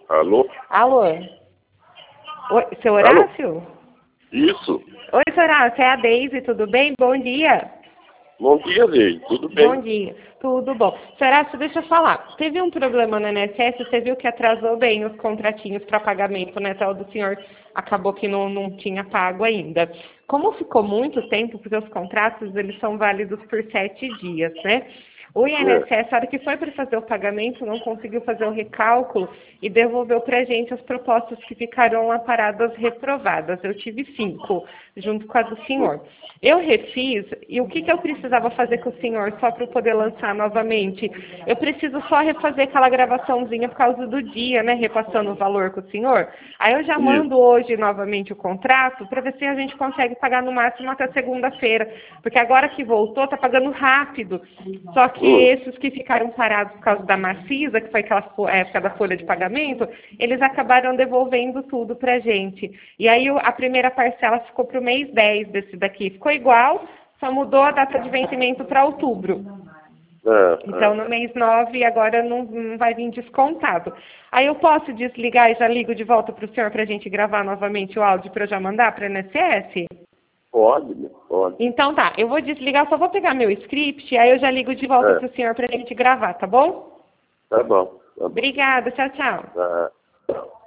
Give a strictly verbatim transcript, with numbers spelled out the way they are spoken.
Alô? Alô? Oi, seu Horácio? Alô? Isso. Oi, seu Horácio, é a Deise, tudo bem? Bom dia. Bom dia, Deise. Tudo bem? Bom dia. Tudo bom. Seu Horácio, deixa eu falar. Teve um problema no I N S S, você viu que atrasou bem os contratinhos para pagamento, né? Tal do senhor acabou que não, não tinha pago ainda. Como ficou muito tempo, porque os contratos, eles são válidos por sete dias, né? O I N S S, a hora que foi para fazer o pagamento, não conseguiu fazer o recálculo e devolveu para a gente as propostas que ficaram lá paradas reprovadas. Eu tive cinco, junto com a do senhor. Eu refiz, e o que, que eu precisava fazer com o senhor, só para eu poder lançar novamente? Eu preciso só refazer aquela gravaçãozinha por causa do dia, né, repassando o valor com o senhor. Aí eu já mando hoje novamente o contrato, para ver se a gente consegue pagar no máximo até segunda-feira. Porque agora que voltou, tá pagando rápido. Só que que esses que ficaram parados por causa da Macisa, que foi aquela época da folha de pagamento, eles acabaram devolvendo tudo pra gente. E aí a primeira parcela ficou pro mês dez desse daqui. Ficou igual, só mudou a data de vencimento para outubro. É, Então, é. no mês nove, agora não, não vai vir descontado. Aí eu posso desligar e já ligo de volta para o senhor para a gente gravar novamente o áudio para eu já mandar para a I N S S? Pode, pode. Então tá, eu vou desligar, só vou pegar meu script, aí eu já ligo de volta É. para o senhor para a gente gravar, tá bom? Tá bom. Tá bom. Obrigada, tchau, tchau. Tá.